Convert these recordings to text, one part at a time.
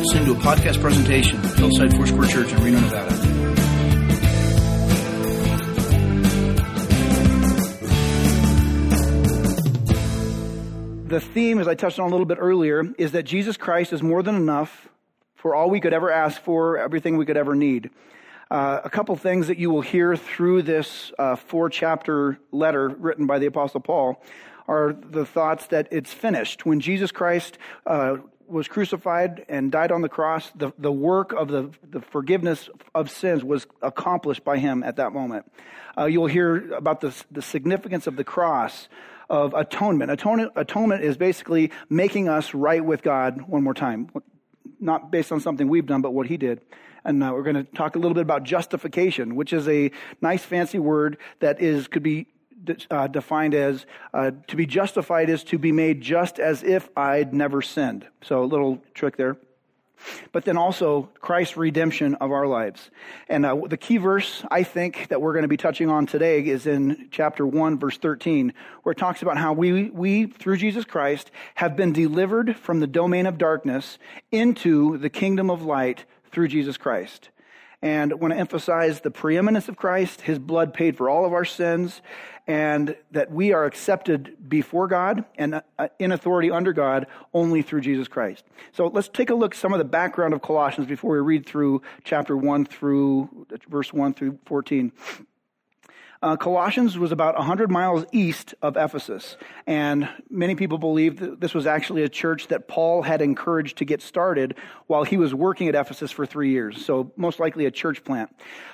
listening to a podcast presentation of Hillside Foursquare Church in Reno, Nevada. The theme, as I touched on a little bit earlier, is that Jesus Christ is more than enough for all we could ever ask for, everything we could ever need. A couple things that you will hear through this 4-chapter letter written by the Apostle Paul are the thoughts that it's finished. When Jesus Christ was crucified and died on the cross, the work of the forgiveness of sins was accomplished by him at that moment. You'll hear about the significance of the cross, of atonement. Atonement is basically making us right with God one more time. Not based on something we've done, but what he did. And we're going to talk a little bit about justification, which is a nice fancy word that could be defined as to be justified is to be made just as if I'd never sinned. So a little trick there. But then also Christ's redemption of our lives. And the key verse, I think, that we're going to be touching on today is in chapter 1, verse 13, where it talks about how we, through Jesus Christ, have been delivered from the domain of darkness into the kingdom of light through Jesus Christ. And I want to emphasize the preeminence of Christ. His blood paid for all of our sins, and that we are accepted before God and in authority under God only through Jesus Christ. So let's take a look at some of the background of Colossians before we read through chapter 1 through verse 1 through 14. Colossians was about 100 miles east of Ephesus, and many people believe that this was actually a church that Paul had encouraged to get started while he was working at Ephesus for 3 years, so most likely a church plant.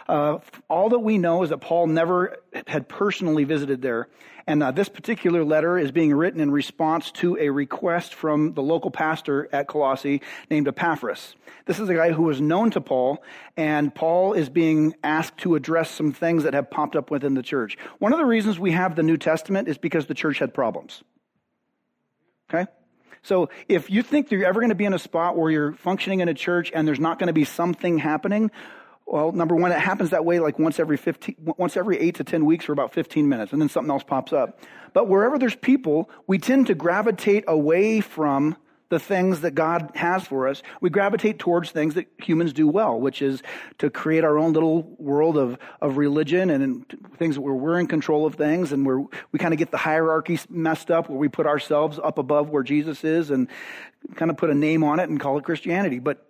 All that we know is that Paul never had personally visited there, and this particular letter is being written in response to a request from the local pastor at Colossae named Epaphras. This is a guy who was known to Paul, and Paul is being asked to address some things that have popped up within the church. One of the reasons we have the New Testament is because the church had problems. Okay? So if you think you're ever going to be in a spot where you're functioning in a church and there's not going to be something happening, well, number one, it happens that way like once every 8 to 10 weeks for about 15 minutes, and then something else pops up. But wherever there's people, we tend to gravitate away from the things that God has for us. We gravitate towards things that humans do well, which is to create our own little world of religion and things where we're in control of things, and where we kind of get the hierarchy messed up, where we put ourselves up above where Jesus is and kind of put a name on it and call it Christianity. But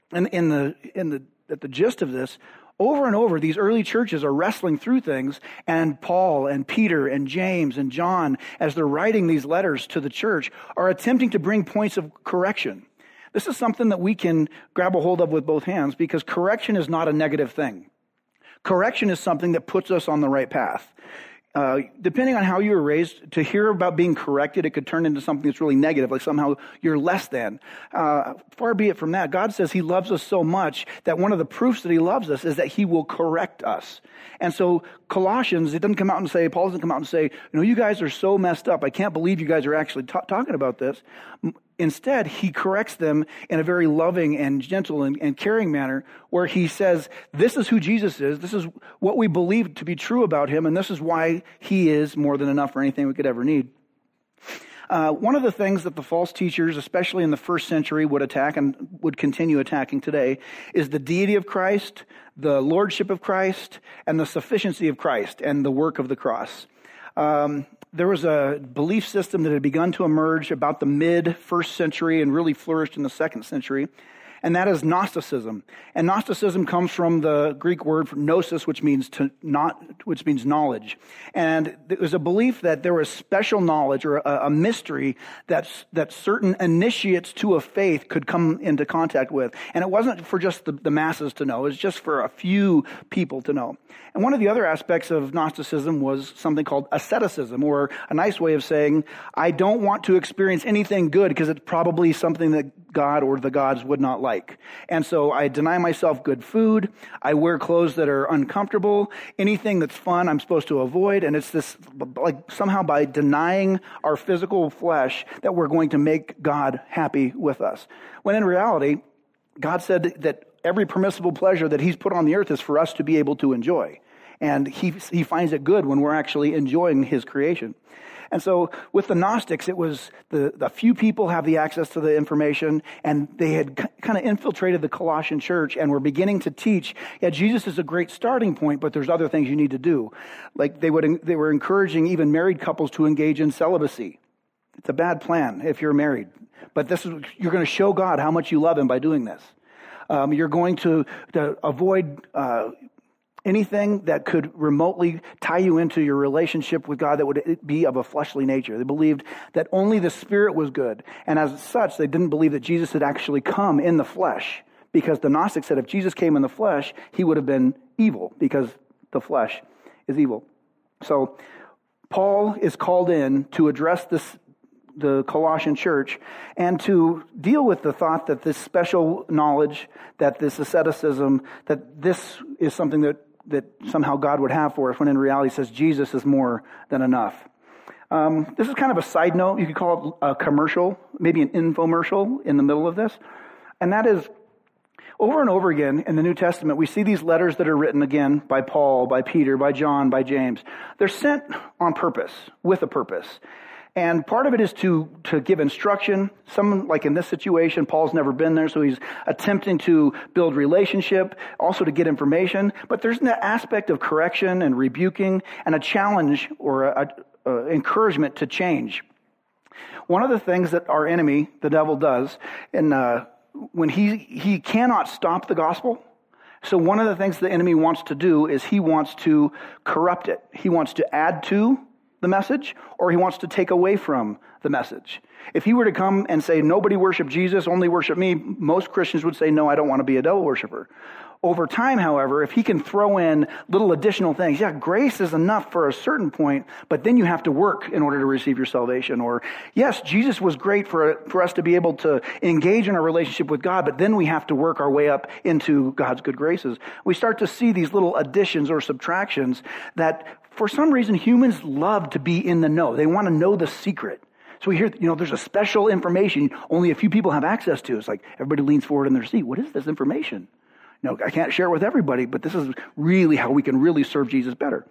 at the gist of this, over and over, these early churches are wrestling through things, and Paul and Peter and James and John, as they're writing these letters to the church, are attempting to bring points of correction. This is something that we can grab a hold of with both hands, because correction is not a negative thing. Correction is something that puts us on the right path. Depending on how you were raised, to hear about being corrected, it could turn into something that's really negative, like somehow you're less than. Far be it from that. God says he loves us so much that one of the proofs that he loves us is that he will correct us. And so Colossians, Paul doesn't come out and say, you guys are so messed up. I can't believe you guys are actually talking about this. Instead, he corrects them in a very loving and gentle and caring manner, where he says, this is who Jesus is, this is what we believe to be true about him, and this is why he is more than enough for anything we could ever need. One of the things that the false teachers, especially in the first century, would attack and would continue attacking today is the deity of Christ, the lordship of Christ, and the sufficiency of Christ and the work of the cross. There was a belief system that had begun to emerge about the mid-first century and really flourished in the second century, and that is Gnosticism. And Gnosticism comes from the Greek word gnosis, which means knowledge. And there was a belief that there was special knowledge or a mystery that certain initiates to a faith could come into contact with. And it wasn't for just the masses to know. It was just for a few people to know. And one of the other aspects of Gnosticism was something called asceticism, or a nice way of saying, I don't want to experience anything good because it's probably something that God or the gods would not like. And so I deny myself good food. I wear clothes that are uncomfortable. Anything that's fun, I'm supposed to avoid. And it's this, like somehow by denying our physical flesh, that we're going to make God happy with us. When in reality, God said that every permissible pleasure that he's put on the earth is for us to be able to enjoy. And he finds it good when we're actually enjoying his creation. And so with the Gnostics, it was the few people have the access to the information, and they had kind of infiltrated the Colossian church and were beginning to teach, yeah, Jesus is a great starting point, but there's other things you need to do. Like they were encouraging even married couples to engage in celibacy. It's a bad plan if you're married, but you're going to show God how much you love him by doing this. You're going to avoid anything that could remotely tie you into your relationship with God that would be of a fleshly nature. They believed that only the Spirit was good. And as such, they didn't believe that Jesus had actually come in the flesh, because the Gnostics said if Jesus came in the flesh, he would have been evil, because the flesh is evil. So Paul is called in to address the Colossian church and to deal with the thought that this special knowledge, that this asceticism, that this is something that somehow God would have for us, when in reality says Jesus is more than enough. This is kind of a side note. You could call it a commercial, maybe an infomercial in the middle of this. And that is, over and over again in the New Testament, we see these letters that are written again by Paul, by Peter, by John, by James. They're sent on purpose, with a purpose. And part of it is to give instruction. Some, like in this situation, Paul's never been there, so he's attempting to build relationship, also to get information. But there's an aspect of correction and rebuking and a challenge or a encouragement to change. One of the things that our enemy, the devil, does, when he cannot stop the gospel, so one of the things the enemy wants to do is he wants to corrupt it. He wants to add to the message, or he wants to take away from the message. If he were to come and say, nobody worship Jesus, only worship me, most Christians would say, no, I don't want to be a devil worshiper. Over time, however, if he can throw in little additional things, yeah, grace is enough for a certain point, but then you have to work in order to receive your salvation. Or, yes, Jesus was great for us to be able to engage in a relationship with God, but then we have to work our way up into God's good graces. We start to see these little additions or subtractions that, for some reason, humans love to be in the know. They want to know the secret. So we hear, there's a special information only a few people have access to. It's like everybody leans forward in their seat. What is this information? I can't share it with everybody, but this is really how we can really serve Jesus better.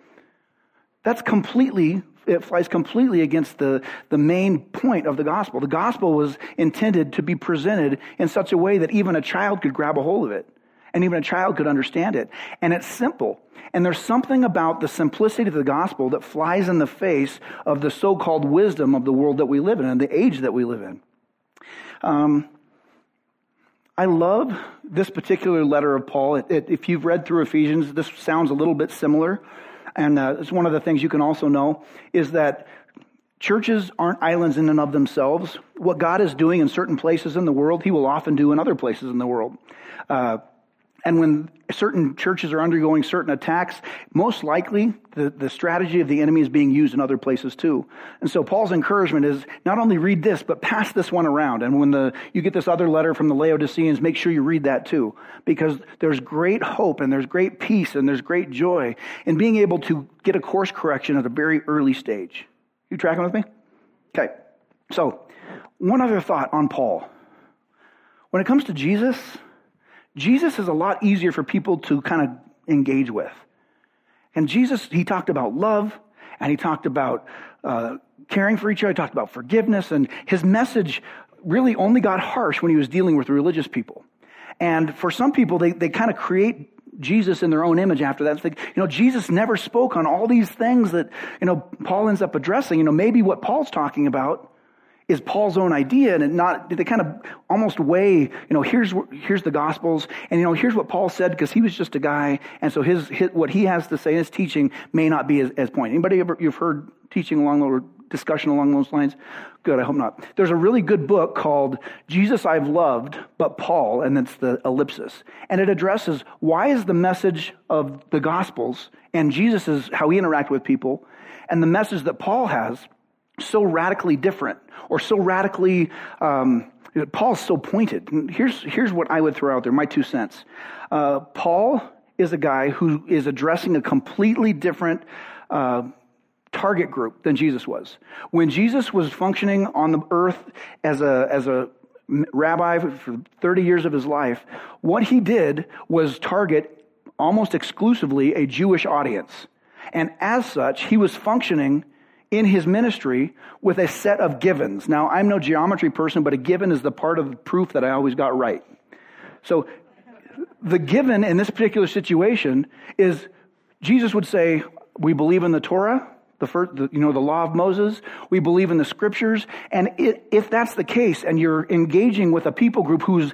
It flies completely against the main point of the gospel. The gospel was intended to be presented in such a way that even a child could grab a hold of it, and even a child could understand it. And it's simple. And there's something about the simplicity of the gospel that flies in the face of the so-called wisdom of the world that we live in and the age that we live in. I love this particular letter of Paul. If you've read through Ephesians, this sounds a little bit similar. And it's one of the things you can also know is that churches aren't islands in and of themselves. What God is doing in certain places in the world, he will often do in other places in the world. And when certain churches are undergoing certain attacks, most likely the strategy of the enemy is being used in other places too. And so Paul's encouragement is not only read this, but pass this one around. And when you get this other letter from the Laodiceans, make sure you read that too. Because there's great hope and there's great peace and there's great joy in being able to get a course correction at a very early stage. You tracking with me? Okay. So one other thought on Paul. When it comes to Jesus is a lot easier for people to kind of engage with. And Jesus, he talked about love, and he talked about caring for each other, he talked about forgiveness, and his message really only got harsh when he was dealing with religious people. And for some people, they kind of create Jesus in their own image after that. It's like, Jesus never spoke on all these things that, Paul ends up addressing. Maybe what Paul's talking about is Paul's own idea, and they kind of almost weigh, here's the Gospels, and here's what Paul said because he was just a guy, and so his what he has to say in his teaching may not be as point. Anybody you've heard teaching or discussion along those lines? Good, I hope not. There's a really good book called Jesus I've Loved, but Paul, and it's the ellipsis, and it addresses why is the message of the Gospels and Jesus' how he interacted with people, and the message that Paul has so radically different, or so radically, Paul's so pointed. Here's what I would throw out there, my 2 cents. Paul is a guy who is addressing a completely different target group than Jesus was. When Jesus was functioning on the earth as a rabbi for 30 years of his life, what he did was target almost exclusively a Jewish audience. And as such, he was functioning in his ministry with a set of givens. Now, I'm no geometry person, but a given is the part of the proof that I always got right. So the given in this particular situation is Jesus would say, we believe in the Torah, the law of Moses. We believe in the scriptures. And if that's the case, and you're engaging with a people group who's,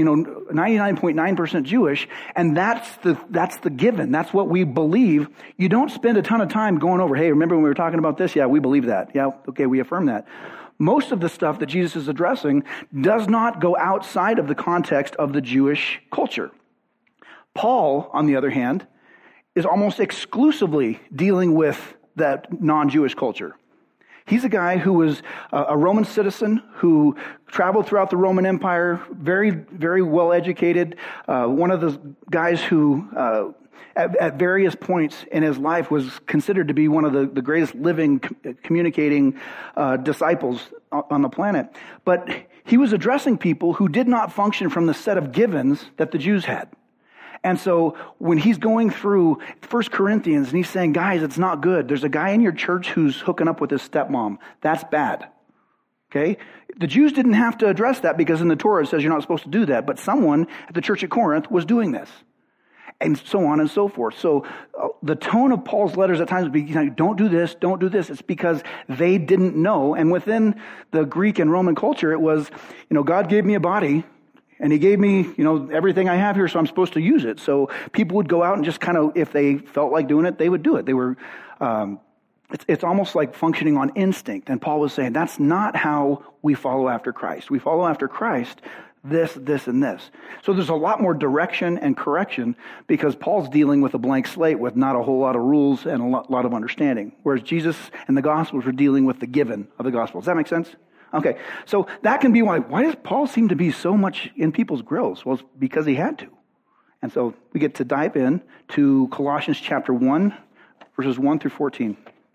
99.9% Jewish, and that's the given, that's what we believe, you don't spend a ton of time going over, hey, remember when we were talking about this? Yeah, we believe that. Yeah, okay, we affirm that. Most of the stuff that Jesus is addressing does not go outside of the context of the Jewish culture. Paul, on the other hand, is almost exclusively dealing with that non-Jewish culture. He's a guy who was a Roman citizen who traveled throughout the Roman Empire, very, very well educated. One of the guys who, at various points in his life, was considered to be one of the greatest living, communicating disciples on the planet. But he was addressing people who did not function from the set of givens that the Jews had. And so when he's going through 1 Corinthians and he's saying, guys, it's not good. There's a guy in your church who's hooking up with his stepmom. That's bad. Okay? The Jews didn't have to address that because in the Torah it says you're not supposed to do that. But someone at the church at Corinth was doing this. And so on and so forth. So the tone of Paul's letters at times would be, don't do this, don't do this. It's because they didn't know. And within the Greek and Roman culture, it was, God gave me a body. And he gave me, everything I have here, so I'm supposed to use it. So people would go out and just kind of, if they felt like doing it, they would do it. They were, it's almost like functioning on instinct. And Paul was saying, that's not how we follow after Christ. We follow after Christ, this, and this. So there's a lot more direction and correction because Paul's dealing with a blank slate with not a whole lot of rules and a lot of understanding. Whereas Jesus and the Gospels were dealing with the given of the Gospel. Does that make sense? Okay, so that can be why does Paul seem to be so much in people's grills? Well, it's because he had to. And so we get to dive in to Colossians chapter 1, verses 1 through 14.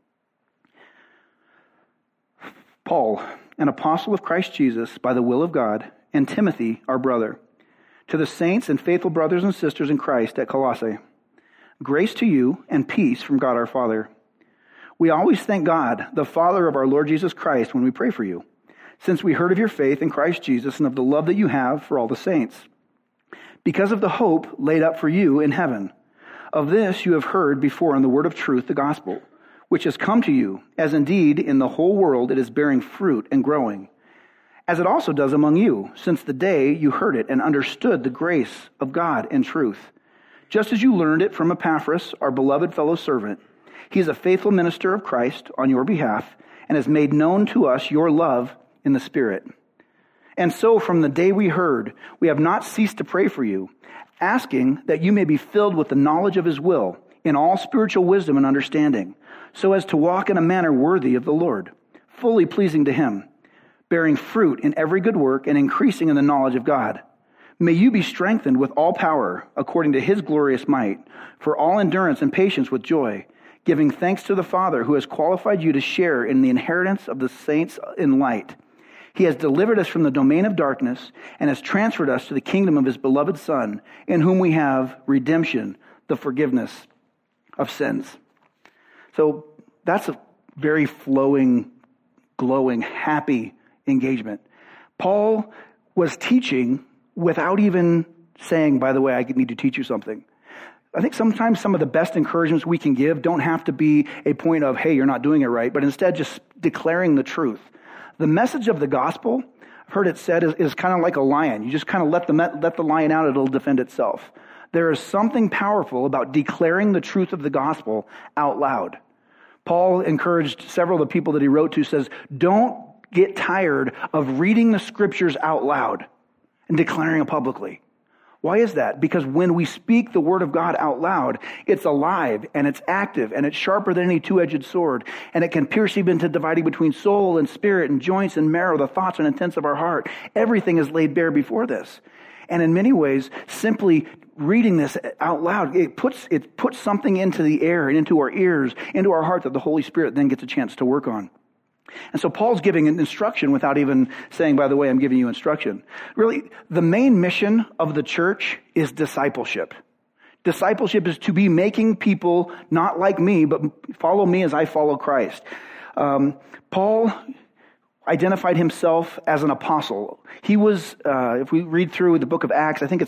Paul, an apostle of Christ Jesus by the will of God, and Timothy, our brother, to the saints and faithful brothers and sisters in Christ at Colossae, grace to you and peace from God our Father. We always thank God, the Father of our Lord Jesus Christ, when we pray for you, since we heard of your faith in Christ Jesus and of the love that you have for all the saints, because of the hope laid up for you in heaven. Of this you have heard before in the word of truth, the gospel, which has come to you, as indeed in the whole world it is bearing fruit and growing, as it also does among you, since the day you heard it and understood the grace of God in truth, just as you learned it from Epaphras, our beloved fellow servant. He is a faithful minister of Christ on your behalf and has made known to us your love in the Spirit. And so from the day we heard, we have not ceased to pray for you, asking that you may be filled with the knowledge of his will in all spiritual wisdom and understanding, so as to walk in a manner worthy of the Lord, fully pleasing to him, bearing fruit in every good work and increasing in the knowledge of God. May you be strengthened with all power according to his glorious might, for all endurance and patience with joy, giving thanks to the Father who has qualified you to share in the inheritance of the saints in light. He has delivered us from the domain of darkness and has transferred us to the kingdom of his beloved Son, in whom we have redemption, the forgiveness of sins. So that's a very flowing, glowing, happy engagement. Paul was teaching without even saying, by the way, I need to teach you something. I think sometimes some of the best encouragements we can give don't have to be a point of, hey, you're not doing it right, but instead just declaring the truth. The message of the gospel, I've heard it said, is kind of like a lion. You just kind of let the lion out, it'll defend itself. There is something powerful about declaring the truth of the gospel out loud. Paul encouraged several of the people that he wrote to, says, don't get tired of reading the scriptures out loud and declaring it publicly. Why is that? Because when we speak the word of God out loud, it's alive and it's active and it's sharper than any two-edged sword, and it can pierce even to dividing between soul and spirit and joints and marrow, the thoughts and intents of our heart. Everything is laid bare before this. And in many ways, simply reading this out loud, it puts something into the air and into our ears, into our heart that the Holy Spirit then gets a chance to work on. And so Paul's giving an instruction without even saying, by the way, I'm giving you instruction. Really, the main mission of the church is discipleship. Discipleship is to be making people not like me, but follow me as I follow Christ. Paul identified himself as an apostle. He was, if we read through the book of Acts, I think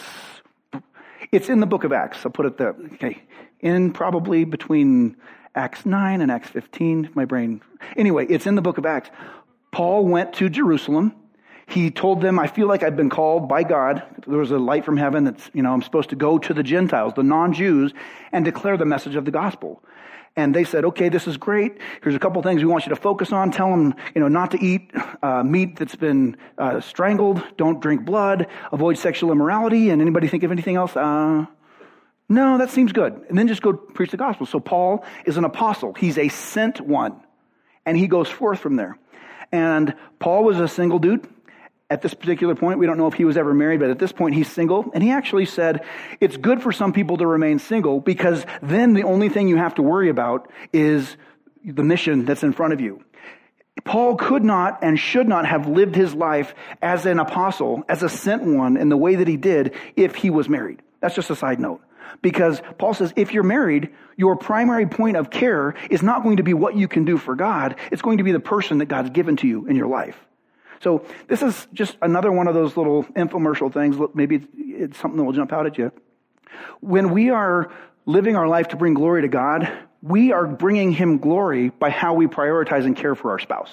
it's in the book of Acts. I'll put it there. Okay. In probably between Acts 9 and Acts 15, Anyway, it's in the book of Acts. Paul went to Jerusalem. He told them, I feel like I've been called by God. There was a light from heaven that's, I'm supposed to go to the Gentiles, the non-Jews, and declare the message of the gospel. And they said, okay, this is great. Here's a couple things we want you to focus on. Tell them, not to eat meat that's been strangled. Don't drink blood. Avoid sexual immorality. And anybody think of anything else? No, that seems good. And then just go preach the gospel. So Paul is an apostle. He's a sent one. And he goes forth from there. And Paul was a single dude. At this particular point, we don't know if he was ever married, but at this point, he's single. And he actually said, it's good for some people to remain single because then the only thing you have to worry about is the mission that's in front of you. Paul could not and should not have lived his life as an apostle, as a sent one in the way that he did if he was married. That's just a side note. Because Paul says, if you're married, your primary point of care is not going to be what you can do for God. It's going to be the person that God's given to you in your life. So this is just another one of those little infomercial things. Maybe it's something that will jump out at you. When we are living our life to bring glory to God, we are bringing him glory by how we prioritize and care for our spouse,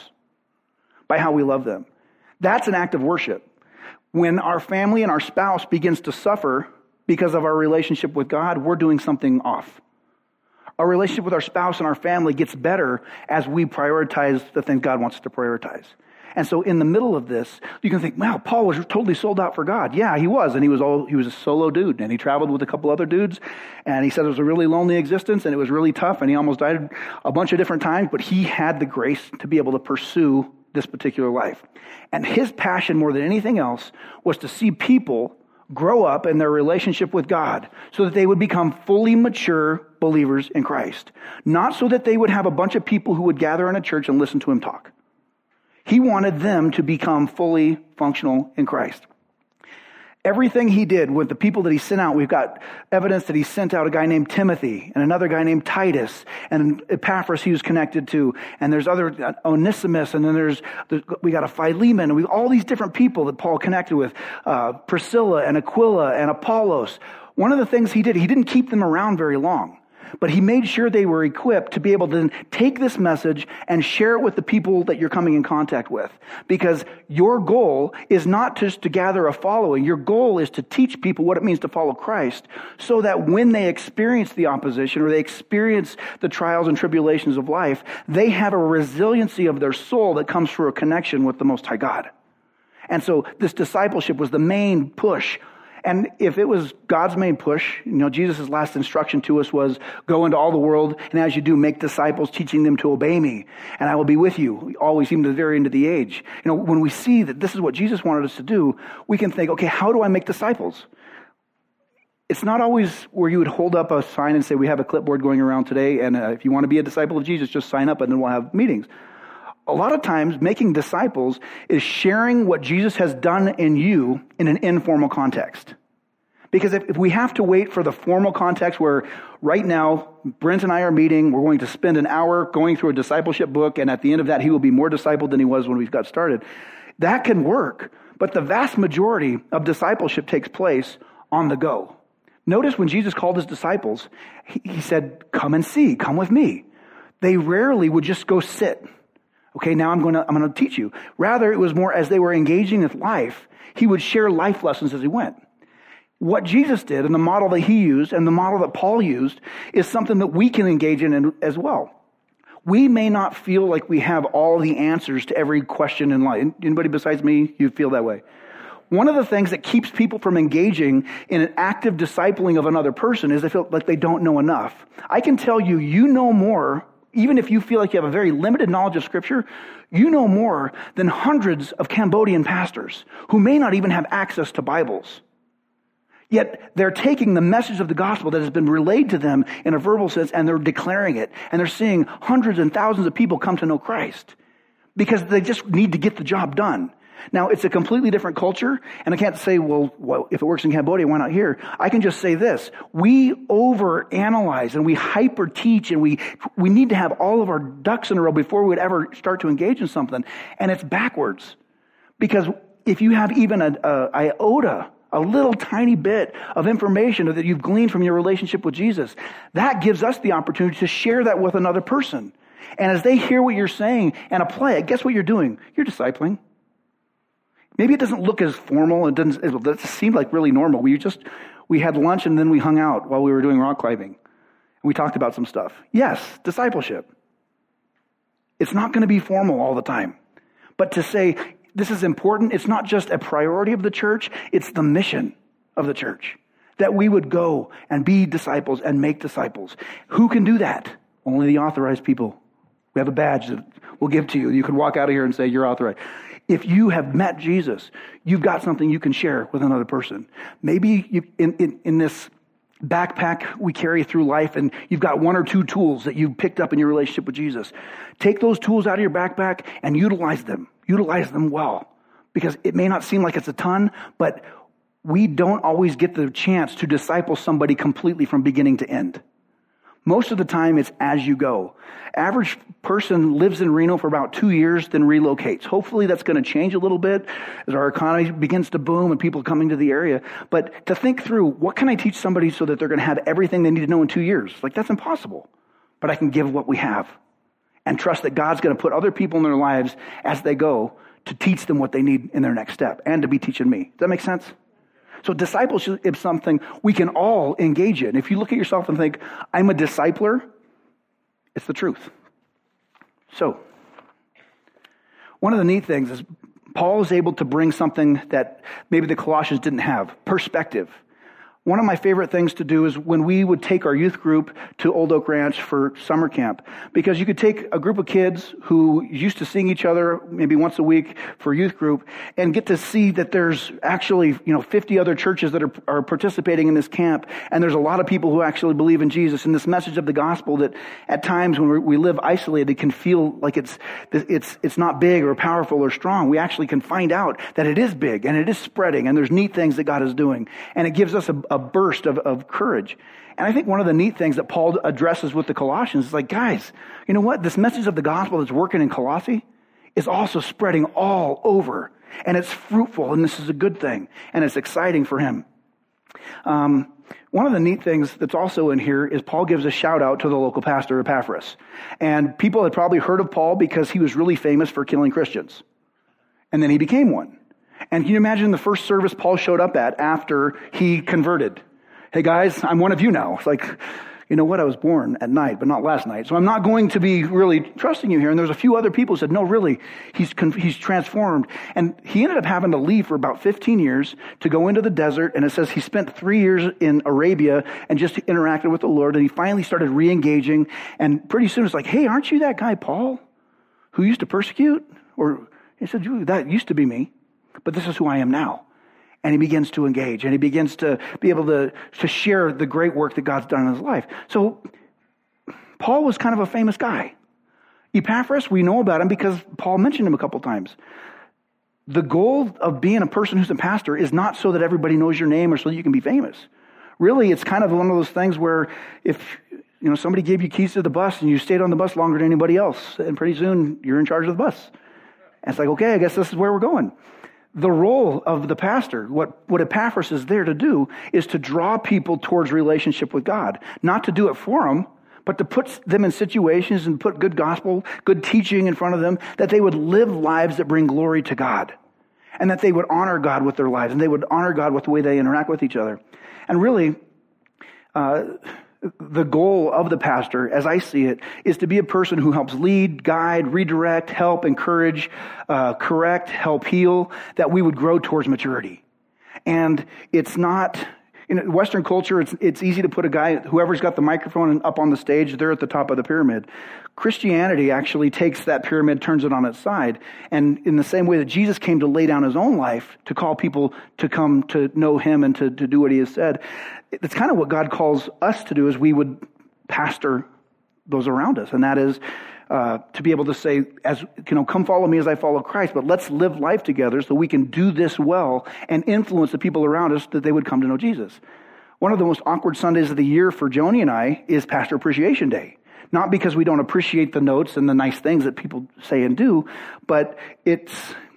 by how we love them. That's an act of worship. When our family and our spouse begins to suffer because of our relationship with God, we're doing something off. Our relationship with our spouse and our family gets better as we prioritize the things God wants us to prioritize. And so in the middle of this, you can think, wow, Paul was totally sold out for God. Yeah, he was. And he was a solo dude. And he traveled with a couple other dudes. And he said it was a really lonely existence and it was really tough. And he almost died a bunch of different times. But he had the grace to be able to pursue this particular life. And his passion more than anything else was to see people grow up in their relationship with God so that they would become fully mature believers in Christ. Not so that they would have a bunch of people who would gather in a church and listen to him talk. He wanted them to become fully functional in Christ. Everything he did with the people that he sent out, we've got evidence that he sent out a guy named Timothy and another guy named Titus and Epaphras he was connected to. And there's other Onesimus, and then we got a Philemon, and all these different people that Paul connected with, Priscilla and Aquila and Apollos. One of the things he didn't keep them around very long. But he made sure they were equipped to be able to then take this message and share it with the people that you're coming in contact with. Because your goal is not just to gather a following. Your goal is to teach people what it means to follow Christ so that when they experience the opposition or they experience the trials and tribulations of life, they have a resiliency of their soul that comes through a connection with the Most High God. And so this discipleship was the main push. And if it was God's main push, Jesus' last instruction to us was, go into all the world, and as you do, make disciples, teaching them to obey me, and I will be with you, always, even to the very end of the age. When we see that this is what Jesus wanted us to do, we can think, okay, how do I make disciples? It's not always where you would hold up a sign and say, we have a clipboard going around today, and if you want to be a disciple of Jesus, just sign up, and then we'll have meetings. A lot of times, making disciples is sharing what Jesus has done in you in an informal context. Because if we have to wait for the formal context where right now, Brent and I are meeting, we're going to spend an hour going through a discipleship book, and at the end of that, he will be more discipled than he was when we got started. That can work, but the vast majority of discipleship takes place on the go. Notice when Jesus called his disciples, he said, come and see, come with me. They rarely would just go sit. Okay, now I'm going to teach you. Rather, it was more as they were engaging with life, he would share life lessons as he went. What Jesus did and the model that he used and the model that Paul used is something that we can engage in as well. We may not feel like we have all the answers to every question in life. Anybody besides me, you feel that way? One of the things that keeps people from engaging in an active discipling of another person is they feel like they don't know enough. I can tell you, you know more. Even if you feel like you have a very limited knowledge of Scripture, you know more than hundreds of Cambodian pastors who may not even have access to Bibles. Yet they're taking the message of the gospel that has been relayed to them in a verbal sense, and they're declaring it. And they're seeing hundreds and thousands of people come to know Christ because they just need to get the job done. Now, it's a completely different culture, and I can't say, well, if it works in Cambodia, why not here? I can just say this. We overanalyze and we hyper-teach, and we need to have all of our ducks in a row before we would ever start to engage in something, and it's backwards. Because if you have even an iota, a little tiny bit of information that you've gleaned from your relationship with Jesus, that gives us the opportunity to share that with another person. And as they hear what you're saying and apply it, guess what you're doing? You're discipling. Maybe it doesn't look as formal. It doesn't seem like really normal. We had lunch and then we hung out while we were doing rock climbing. And we talked about some stuff. Yes, discipleship. It's not going to be formal all the time. But to say this is important, it's not just a priority of the church, it's the mission of the church. That we would go and be disciples and make disciples. Who can do that? Only the authorized people. We have a badge that we'll give to you. You can walk out of here and say you're authorized. If you have met Jesus, you've got something you can share with another person. Maybe in this backpack we carry through life, and you've got one or two tools that you've picked up in your relationship with Jesus. Take those tools out of your backpack and utilize them. Utilize them well. Because it may not seem like it's a ton, but we don't always get the chance to disciple somebody completely from beginning to end. Most of the time, it's as you go. Average person lives in Reno for about 2 years, then relocates. Hopefully, that's going to change a little bit as our economy begins to boom and people coming to the area. But to think through, what can I teach somebody so that they're going to have everything they need to know in 2 years? Like, that's impossible. But I can give what we have and trust that God's going to put other people in their lives as they go to teach them what they need in their next step and to be teaching me. Does that make sense? So discipleship is something we can all engage in. If you look at yourself and think, I'm a discipler, it's the truth. So, one of the neat things is Paul is able to bring something that maybe the Colossians didn't have, perspective. One of my favorite things to do is when we would take our youth group to Old Oak Ranch for summer camp, because you could take a group of kids who used to seeing each other maybe once a week for youth group and get to see that there's actually 50 other churches that are participating in this camp, and there's a lot of people who actually believe in Jesus and this message of the gospel that at times when we live isolated, it can feel like it's not big or powerful or strong. We actually can find out that it is big and it is spreading and there's neat things that God is doing, and it gives us a burst of courage. And I think one of the neat things that Paul addresses with the Colossians is like, guys, you know what? This message of the gospel that's working in Colossae is also spreading all over. And it's fruitful, and this is a good thing. And it's exciting for him. One of the neat things that's also in here is Paul gives a shout out to the local pastor, Epaphras. And people had probably heard of Paul because he was really famous for killing Christians. And then he became one. And can you imagine the first service Paul showed up at after he converted? Hey guys, I'm one of you now. It's like, you know what? I was born at night, but not last night. So I'm not going to be really trusting you here. And there's a few other people who said, no, really, he's transformed. And he ended up having to leave for about 15 years to go into the desert. And it says he spent 3 years in Arabia and just interacted with the Lord. And he finally started re-engaging. And pretty soon it's like, hey, aren't you that guy, Paul, who used to persecute? Or he said, that used to be me. But this is who I am now. And he begins to engage, and he begins to be able to share the great work that God's done in his life. So Paul was kind of a famous guy. Epaphras, we know about him because Paul mentioned him a couple times. The goal of being a person who's a pastor is not so that everybody knows your name or so that you can be famous. Really, it's kind of one of those things where if somebody gave you keys to the bus and you stayed on the bus longer than anybody else, and pretty soon you're in charge of the bus. And it's like, okay, I guess this is where we're going. The role of the pastor, what Epaphras is there to do, is to draw people towards relationship with God. Not to do it for them, but to put them in situations and put good gospel, good teaching in front of them, that they would live lives that bring glory to God. And that they would honor God with their lives, and they would honor God with the way they interact with each other. And really, the goal of the pastor, as I see it, is to be a person who helps lead, guide, redirect, help, encourage, correct, help heal, that we would grow towards maturity. And it's not, in Western culture, it's easy to put a guy, whoever's got the microphone up on the stage, they're at the top of the pyramid. Christianity actually takes that pyramid, turns it on its side. And in the same way that Jesus came to lay down his own life to call people to come to know him and to do what he has said, it's kind of what God calls us to do, is we would pastor those around us. And that is to be able to say, come follow me as I follow Christ, but let's live life together so we can do this well and influence the people around us that they would come to know Jesus. One of the most awkward Sundays of the year for Joni and I is Pastor Appreciation Day. Not because we don't appreciate the notes and the nice things that people say and do, but it's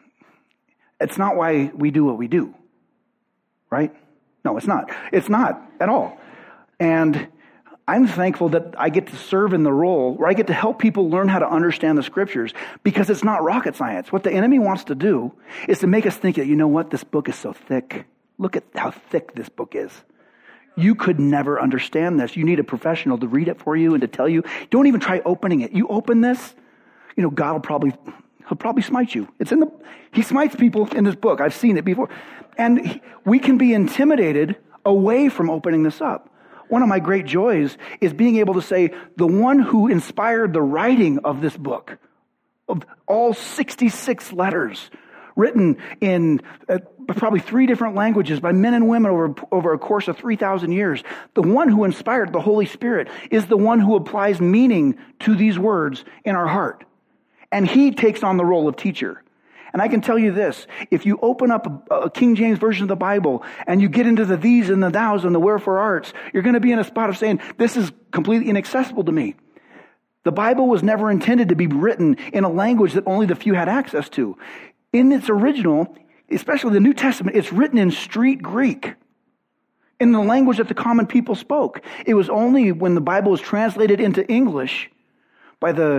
not why we do what we do, right? No, it's not. It's not at all. And I'm thankful that I get to serve in the role where I get to help people learn how to understand the scriptures, because it's not rocket science. What the enemy wants to do is to make us think that, you know what, this book is so thick. Look at how thick this book is. You could never understand this. You need a professional to read it for you and to tell you. Don't even try opening it. You open this, God he'll probably smite you. He smites people in this book. I've seen it before. And we can be intimidated away from opening this up. One of my great joys is being able to say, the one who inspired the writing of this book, of all 66 letters, written in probably 3 different languages by men and women over a course of 3,000 years. The one who inspired the Holy Spirit is the one who applies meaning to these words in our heart. And he takes on the role of teacher. And I can tell you this, if you open up a King James version of the Bible and you get into the these and the thous and the wherefore arts, you're going to be in a spot of saying, this is completely inaccessible to me. The Bible was never intended to be written in a language that only the few had access to. In its original, especially the New Testament, it's written in street Greek, in the language that the common people spoke. It was only when the Bible was translated into English by the,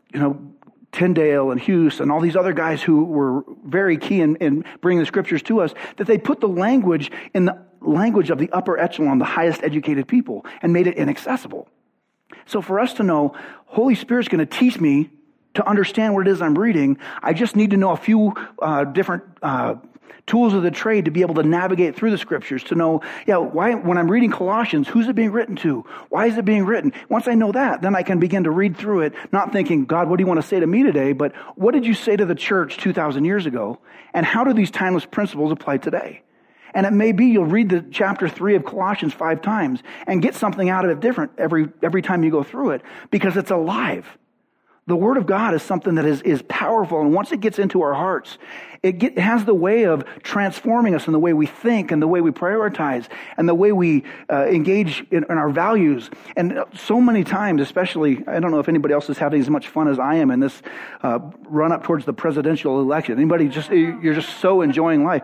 Tyndale and Hughes and all these other guys who were very key in bringing the scriptures to us, that they put the language in the language of the upper echelon, the highest educated people, and made it inaccessible. So for us to know, Holy Spirit's going to teach me to understand what it is I'm reading. I just need to know a few different tools of the trade to be able to navigate through the scriptures, to know, why, when I'm reading Colossians, who's it being written to? Why is it being written? Once I know that, then I can begin to read through it, not thinking, God, what do you want to say to me today? But what did you say to the church 2,000 years ago? And how do these timeless principles apply today? And it may be you'll read the chapter 3 of Colossians 5 times and get something out of it different every time you go through it, because it's alive. The Word of God is something that is powerful, and once it gets into our hearts, it has the way of transforming us in the way we think and the way we prioritize and the way we engage in our values. And so many times, especially, I don't know if anybody else is having as much fun as I am in this run up towards the presidential election. You're just so enjoying life.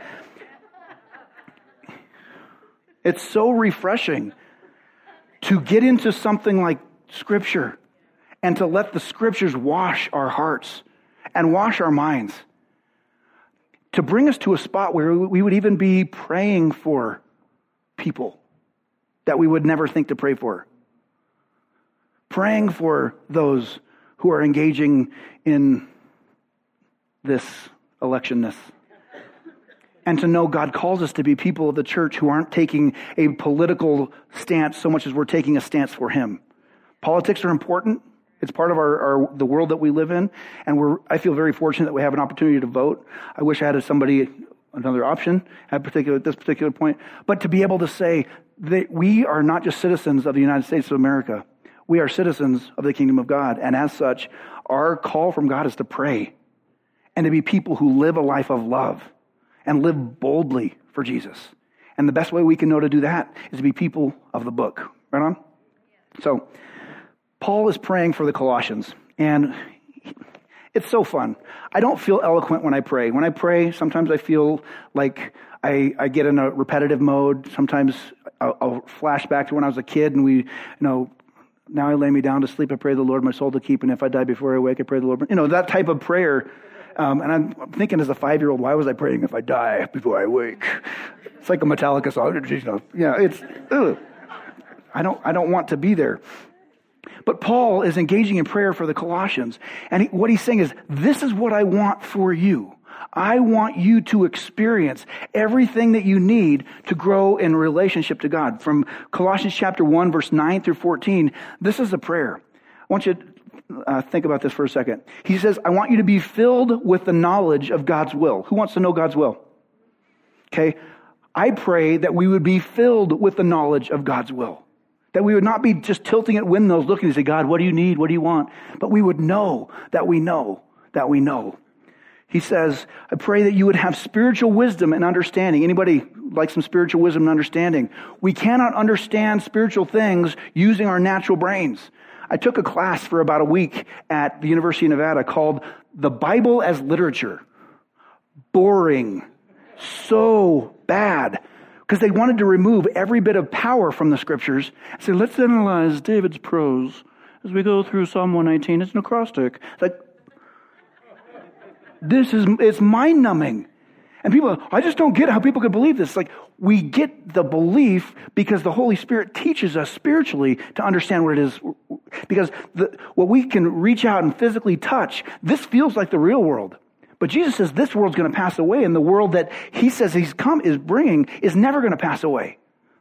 It's so refreshing to get into something like Scripture and to let the scriptures wash our hearts and wash our minds, to bring us to a spot where we would even be praying for people that we would never think to pray for. Praying for those who are engaging in this electionness. And to know God calls us to be people of the church who aren't taking a political stance so much as we're taking a stance for Him. Politics are important. It's part of the world that we live in, and I feel very fortunate that we have an opportunity to vote. I wish I had another option at this particular point, but to be able to say that we are not just citizens of the United States of America, we are citizens of the kingdom of God, and as such, our call from God is to pray and to be people who live a life of love and live boldly for Jesus. And the best way we can know to do that is to be people of the book. Right on? So, Paul is praying for the Colossians, and it's so fun. I don't feel eloquent when I pray. When I pray, sometimes I feel like I get in a repetitive mode. Sometimes I'll flash back to when I was a kid, and now I lay me down to sleep. I pray the Lord my soul to keep, and if I die before I wake, I pray the Lord. That type of prayer. And I'm thinking as a 5-year-old, why was I praying if I die before I wake? It's like a Metallica song. I don't want to be there. But Paul is engaging in prayer for the Colossians. And what he's saying is, this is what I want for you. I want you to experience everything that you need to grow in relationship to God. From Colossians chapter 1, verse 9 through 14, this is a prayer. I want you to think about this for a second. He says, I want you to be filled with the knowledge of God's will. Who wants to know God's will? Okay. I pray that we would be filled with the knowledge of God's will. That we would not be just tilting at windmills looking to say, God, what do you need? What do you want? But we would know that we know that we know. He says, I pray that you would have spiritual wisdom and understanding. Anybody like some spiritual wisdom and understanding? We cannot understand spiritual things using our natural brains. I took a class for about a week at the University of Nevada called The Bible as Literature. Boring. So bad. Because they wanted to remove every bit of power from the scriptures and say, let's analyze David's prose as we go through Psalm 119. It's an acrostic. It's like, it's mind-numbing. And people, I just don't get how people could believe this. Like, we get the belief because the Holy Spirit teaches us spiritually to understand what it is. Because what we can reach out and physically touch, this feels like the real world. But Jesus says this world's going to pass away, and the world that he says he's come is bringing is never going to pass away.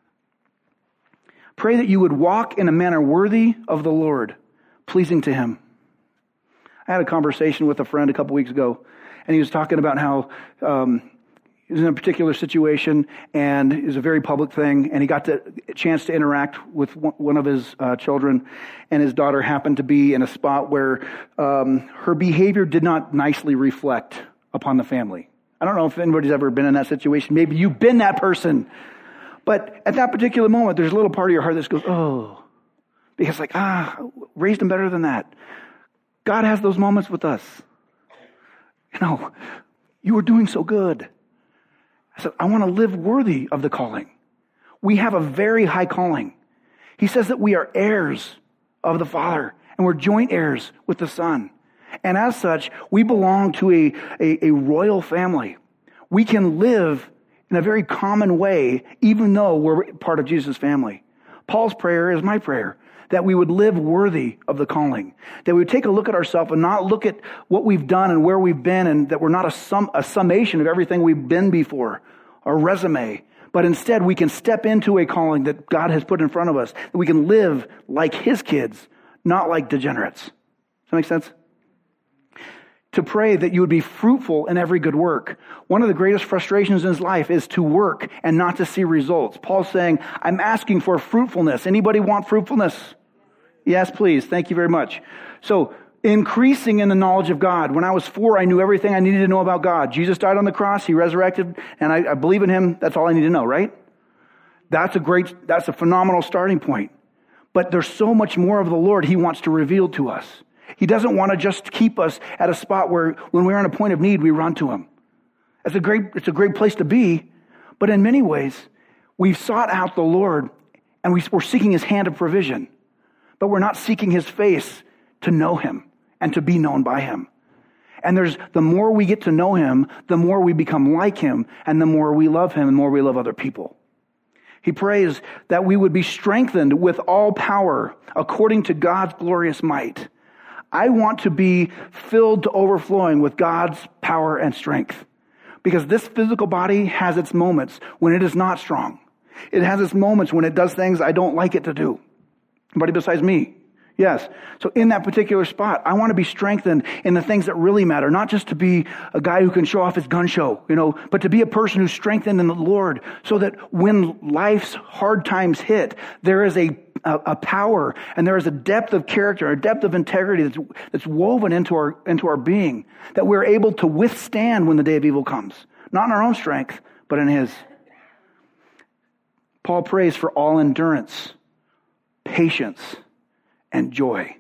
Pray that you would walk in a manner worthy of the Lord, pleasing to him. I had a conversation with a friend a couple weeks ago, and he was talking about how he was in a particular situation, and it was a very public thing, and he got a chance to interact with one of his children, and his daughter happened to be in a spot where her behavior did not nicely reflect upon the family. I don't know if anybody's ever been in that situation. Maybe you've been that person. But at that particular moment, there's a little part of your heart that goes, oh, because like, raised him better than that. God has those moments with us. You were doing so good. I said, I want to live worthy of the calling. We have a very high calling. He says that we are heirs of the Father, and we're joint heirs with the Son. And as such, we belong to a royal family. We can live in a very common way, even though we're part of Jesus' family. Paul's prayer is my prayer, that we would live worthy of the calling, that we would take a look at ourselves and not look at what we've done and where we've been, and that we're not a summation of everything we've been before, our resume, but instead we can step into a calling that God has put in front of us, that we can live like his kids, not like degenerates. Does that make sense? To pray that you would be fruitful in every good work. One of the greatest frustrations in his life is to work and not to see results. Paul's saying, I'm asking for fruitfulness. Anybody want fruitfulness? Yes, please. Thank you very much. So, increasing in the knowledge of God. When I was 4, I knew everything I needed to know about God. Jesus died on the cross, he resurrected, and I believe in him. That's all I need to know, right? That's a phenomenal starting point. But there's so much more of the Lord he wants to reveal to us. He doesn't want to just keep us at a spot where when we're on a point of need, we run to him. It's a great place to be, but in many ways, we've sought out the Lord and we're seeking his hand of provision, but we're not seeking his face to know him and to be known by him. And the more we get to know him, the more we become like him, and the more we love him and the more we love other people. He prays that we would be strengthened with all power according to God's glorious might. I want to be filled to overflowing with God's power and strength. Because this physical body has its moments when it is not strong. It has its moments when it does things I don't like it to do. Anybody besides me? Yes. So in that particular spot, I want to be strengthened in the things that really matter. Not just to be a guy who can show off his gun show, but to be a person who's strengthened in the Lord so that when life's hard times hit, there is a power and there is a depth of character, a depth of integrity that's woven into our being, that we're able to withstand when the day of evil comes. Not in our own strength, but in his. Paul prays for all endurance, patience, and joy.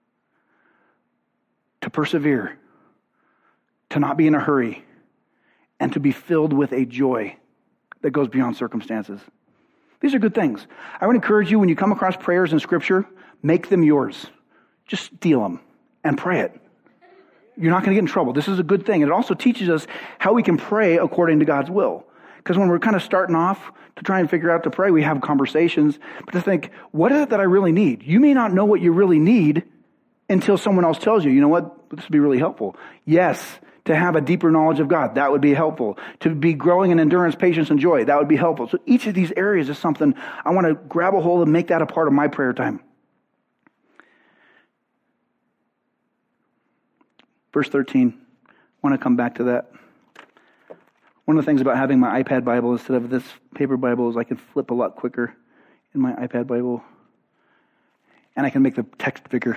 To persevere, to not be in a hurry, and to be filled with a joy that goes beyond circumstances. These are good things. I would encourage you, when you come across prayers in Scripture, make them yours. Just steal them and pray it. You're not going to get in trouble. This is a good thing. It also teaches us how we can pray according to God's will. Because when we're kind of starting off to try and figure out to pray, we have conversations. But to think, what is it that I really need? You may not know what you really need until someone else tells you, you know what, this would be really helpful. Yes, to have a deeper knowledge of God, that would be helpful. To be growing in endurance, patience, and joy, that would be helpful. So each of these areas is something I want to grab a hold and make that a part of my prayer time. Verse 13, I want to come back to that. One of the things about having my iPad Bible instead of this paper Bible is I can flip a lot quicker in my iPad Bible. And I can make the text bigger.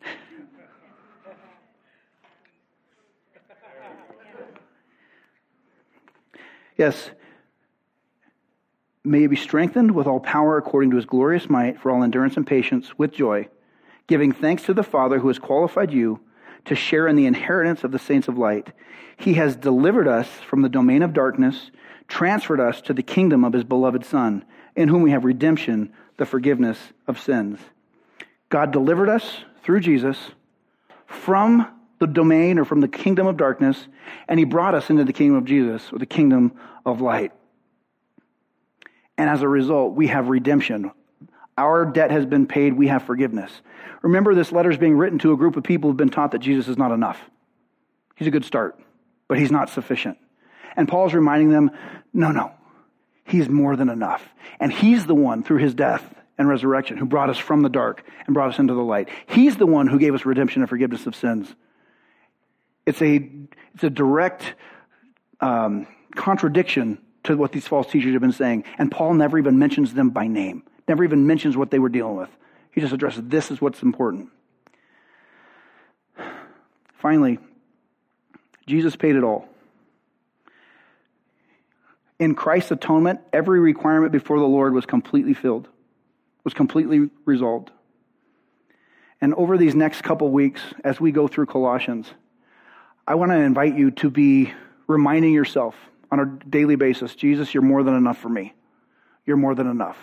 Yes. May you be strengthened with all power according to his glorious might for all endurance and patience with joy, giving thanks to the Father who has qualified you to share in the inheritance of the saints of light. He has delivered us from the domain of darkness, transferred us to the kingdom of his beloved Son, in whom we have redemption, the forgiveness of sins. God delivered us through Jesus from the domain or from the kingdom of darkness, and he brought us into the kingdom of Jesus, or the kingdom of light. And as a result, we have redemption. Our debt has been paid. We have forgiveness. Remember, this letter is being written to a group of people who have been taught that Jesus is not enough. He's a good start, but he's not sufficient. And Paul's reminding them, no, he's more than enough. And he's the one, through his death and resurrection, who brought us from the dark and brought us into the light. He's the one who gave us redemption and forgiveness of sins. It's a direct contradiction to what these false teachers have been saying. And Paul never even mentions them by name, never even mentions what they were dealing with. He just addresses, this is what's important. Finally, Jesus paid it all. In Christ's atonement, every requirement before the Lord was completely filled, was completely resolved. And over these next couple weeks, as we go through Colossians, I want to invite you to be reminding yourself on a daily basis, Jesus, you're more than enough for me. You're more than enough.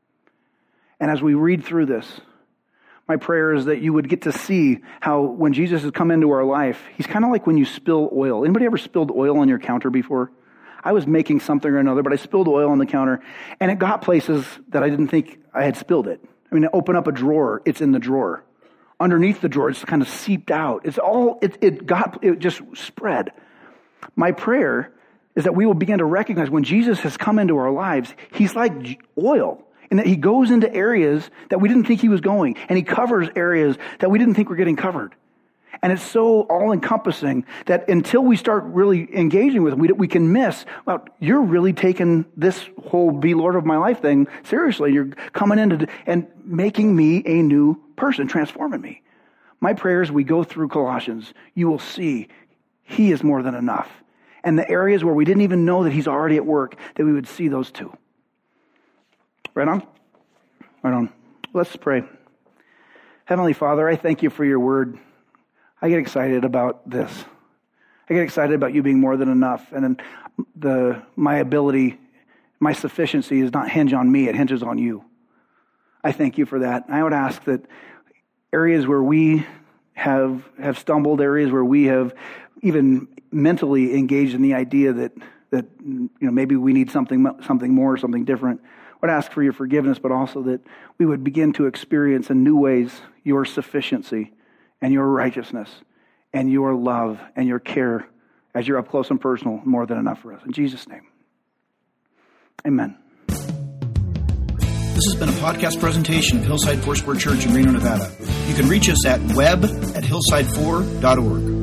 And as we read through this, my prayer is that you would get to see how when Jesus has come into our life, he's kind of like when you spill oil. Anybody ever spilled oil on your counter before? I was making something or another, but I spilled oil on the counter, and it got places that I didn't think I had spilled it. I mean, open up a drawer, it's in the drawer. Underneath the drawer, it's kind of seeped out. It just spread. My prayer is that we will begin to recognize when Jesus has come into our lives, he's like oil, and that he goes into areas that we didn't think he was going, and he covers areas that we didn't think were getting covered. And it's so all-encompassing that until we start really engaging with him, we can miss, well, you're really taking this whole be Lord of my life thing seriously. You're coming into and making me a new person, transforming me. My prayer is we go through Colossians, you will see he is more than enough. And the areas where we didn't even know that he's already at work, that we would see those too. Right on? Right on. Let's pray. Heavenly Father, I thank you for your word. I get excited about this. I get excited about you being more than enough. And then my ability, my sufficiency does not hinge on me. It hinges on you. I thank you for that. I would ask that areas where we have stumbled, areas where we have even mentally engaged in the idea that maybe we need something more, something different, I would ask for your forgiveness, but also that we would begin to experience in new ways your sufficiency and your righteousness and your love and your care as you're up close and personal, more than enough for us. In Jesus' name, amen. This has been a podcast presentation of Hillside Foursquare Church in Reno, Nevada. You can reach us at web@hillside4.org.